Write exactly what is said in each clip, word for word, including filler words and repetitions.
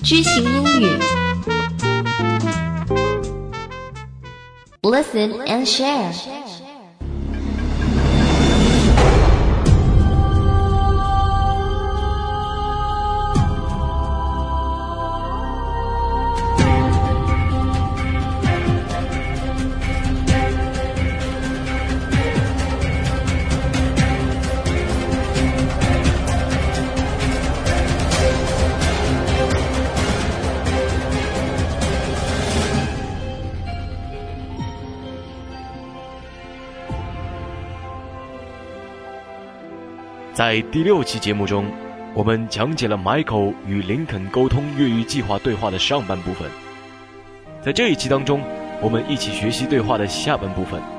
知行英语 Listen and share。 在第六期节目中，我们讲解了 Michael 与林肯沟通越狱计划对话的上半部分。在这一期当中，我们一起学习对话的下半部分。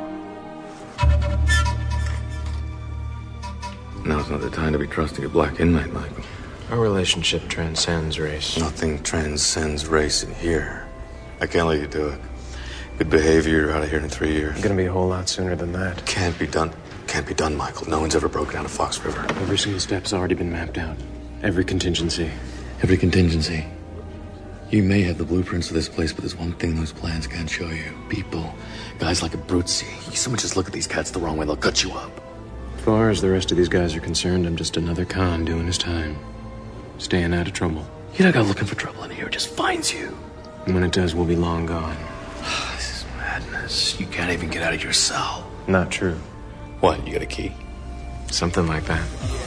Now's not the time to be trusting a black inmate, Michael. Our relationship transcends race. Nothing transcends race in here. I can't let you do it. Good behavior, you're out of here in three years. It's gonna be a whole lot sooner than that. Can't be done. Can't be done, Michael. No one's ever broken out of Fox River. Every single step's already been mapped out. Every contingency. Every contingency. You may have the blueprints of this place, but there's one thing those plans can't show you. People. Guys like Abruzzi. You so much just look at these cats the wrong way, they'll cut you up. As far as the rest of these guys are concerned, I'm just another con doing his time. Staying out of trouble. You're not looking for trouble in here, it just finds you. And when it does, we'll be long gone. This is madness. You can't even get out of your cell. Not true. What, you got a key? Something like that.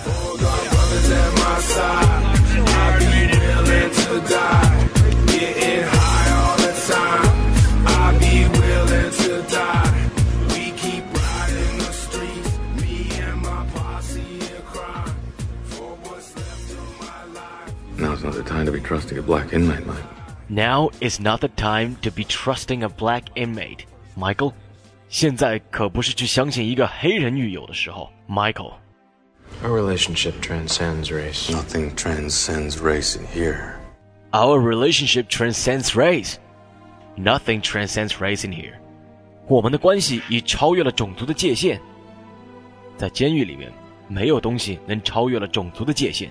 Now's not the time to be trusting a black inmate, Michael. Now is not the time to be trusting a black inmate, Michael. 现在可不是去相信一个黑人狱友的时候 ，Michael。 Our relationship transcends race. Nothing transcends race in here. Our relationship transcends race. Nothing transcends race in here. 我们的关系已超越了种族的界限。在监狱里面，没有东西能超越了种族的界限。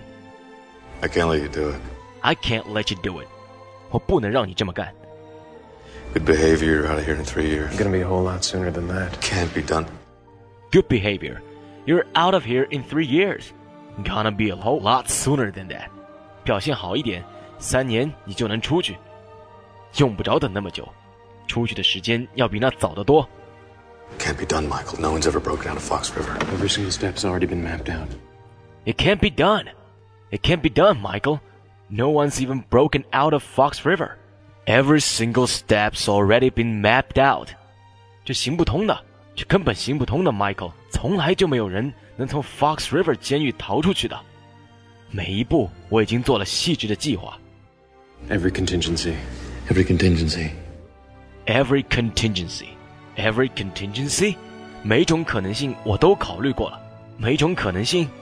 I can't let you do it. I can't let you do it. 我不能让你这么干。 Good behavior, you're out of here in three years. It's gonna be a whole lot sooner than that. Can't be done. Good behavior. You're out of here in three years. Gonna be a whole lot sooner than that. 表现好一点，三年你就能出去。用不着等那么久，出去的时间要比那早得多。 Can't be done, Michael. No one's ever broken out of Fox River. Every single step's already been mapped out. It can't be done. It can't be done, Michael. No one's even broken out of Fox River.Every single step's already been mapped out. 这行不通的，这根本行不通的 Michael. 从来就没有人能从 Fox River 监狱逃出去的。每一步我已经做了细致的计划。 Every contingency. Every contingency. Every contingency. Every contingency. 每种可能性我都考虑过了。每种可能性。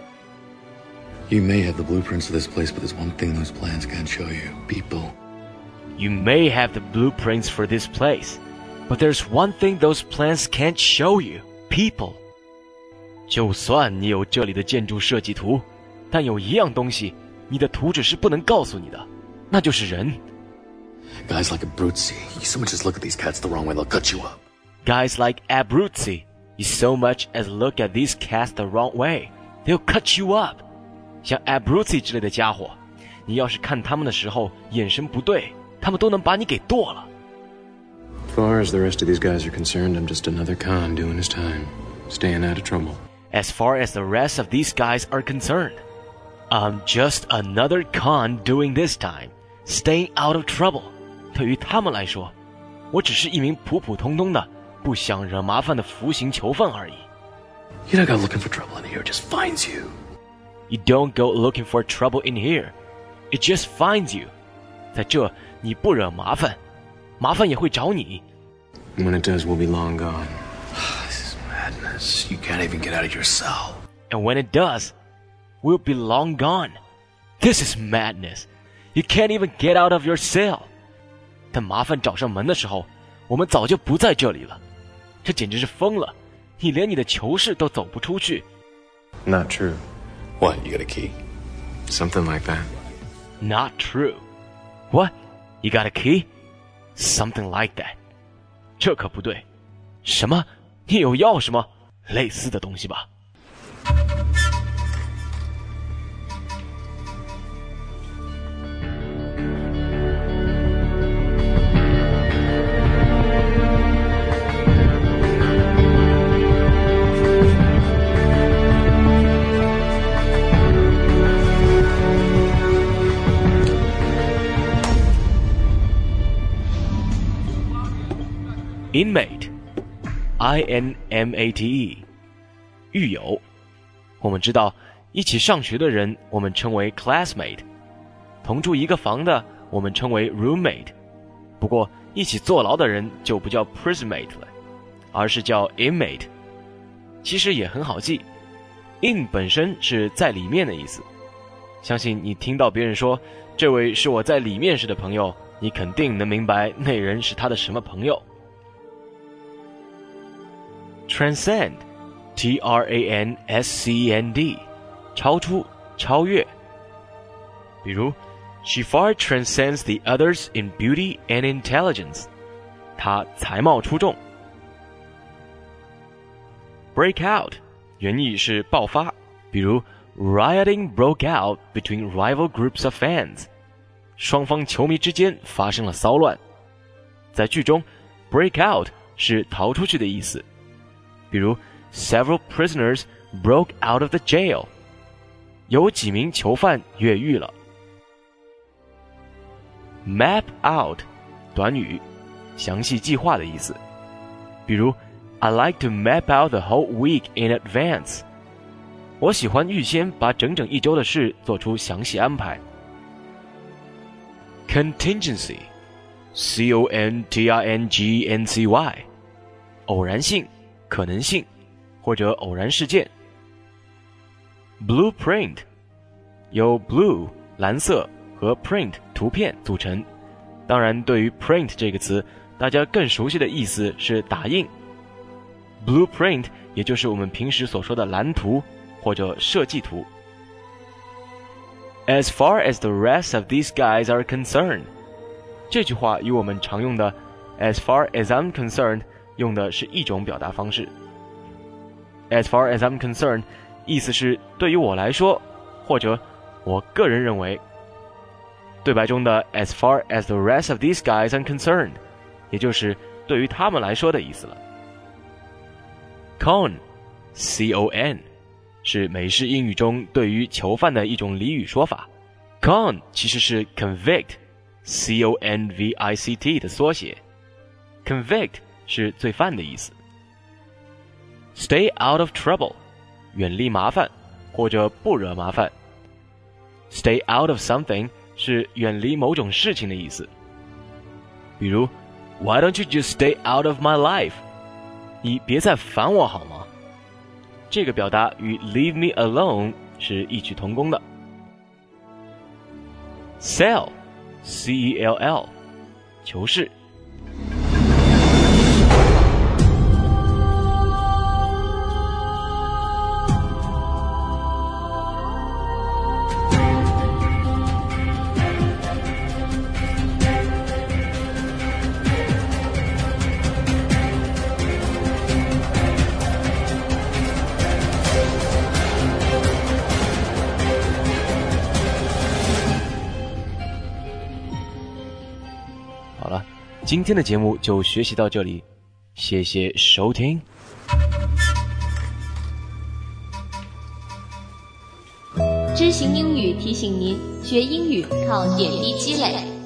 You may have the blueprints of this place, but there's one thing those plans can't show you. People.You may have the blueprints for this place, but there's one thing those plans can't show you, people. 就算你有这里的建筑设计图，但有一样东西，你的图纸是不能告诉你的，那就是人。 Guys like Abruzzi, you so much as look at these cats the wrong way, they'll cut you up. Guys like Abruzzi, you so much as look at these cats the wrong way, they'll cut you up. 像 Abruzzi 之类的家伙，你要是看他们的时候眼神不对，他们都能把你给剁了。 As far as the rest of these guys are concerned, I'm just another con doing his time, staying out of trouble. As far as the rest of these guys are concerned, I'm just another con doing this time, staying out of trouble. 对于他们来说，我只是一名普普通通的、不想惹麻烦的服刑囚犯而已。 You're not go looking for trouble in here, it just finds you. You don't go looking for trouble in here, it just finds you. 在这，你不惹麻烦，麻烦也会找你。 When it does, we'll be long gone. This is madness. You can't even get out of your cell. And when it does, we'll be long gone. This is madness. You can't even get out of your cell. 等麻烦找上门的时候，我们早就不在这里了。这简直是疯了！你连你的囚室都走不出去。 Not true. What, you got a key? Something like that. Not true. What? You got a key? Something like that. 这可不对。什么？你有钥匙吗？类似的东西吧。Inmate, I N M A T E, 狱友。我们知道，一起上学的人我们称为 classmate， 同住一个房的我们称为 roommate。不过，一起坐牢的人就不叫 prisonmate 了，而是叫 inmate。其实也很好记 ，in 本身是在里面的意思。相信你听到别人说这位是我在里面时的朋友，你肯定能明白那人是他的什么朋友。Transcend, T R A N S C E N D, 超出、超越。比如 She far transcends the others in beauty and intelligence. 她才貌出众。Break out, 原意是爆发，比如 Rioting broke out between rival groups of fans. 双方球迷之间发生了骚乱。在剧中 break out 是逃出去的意思。比如 Several prisoners broke out of the jail. 有几名囚犯越狱了。Map out 短语，详细计划的意思。比如 I like to map out the whole week in advance. 我喜欢预先把整整一周的事做出详细安排。Contingency, C O N T I N G N C Y, 偶然性、可能性或者偶然事件。Blueprint 由 blue 蓝色和 print 图片组成，当然对于 print 这个词大家更熟悉的意思是打印。Blueprint 也就是我们平时所说的蓝图或者设计图。As far as the rest of these guys are concerned, 这句话与我们常用的 As far as I'm concerned 用的是一种表达方式。As far as I'm concerned 意思是对于我来说，或者我个人认为。对白中的 As far as the rest of these guys are concerned 也就是对于他们来说的意思了。Con, C O N 是美式英语中对于囚犯的一种俚语说法。Con 其实是 convict, C O N V I C T 的缩写。Convict 是罪犯的意思。Stay out of trouble, 远离麻烦或者不惹麻烦。Stay out of something 是远离某种事情的意思。比如 Why don't you just stay out of my life? 你别再烦我好吗？这个表达与 leave me alone 是异曲同工的。Cell, C E L L, 囚室。好了，今天的节目就学习到这里，谢谢收听。 知行英语提醒您，学英语靠点滴积累。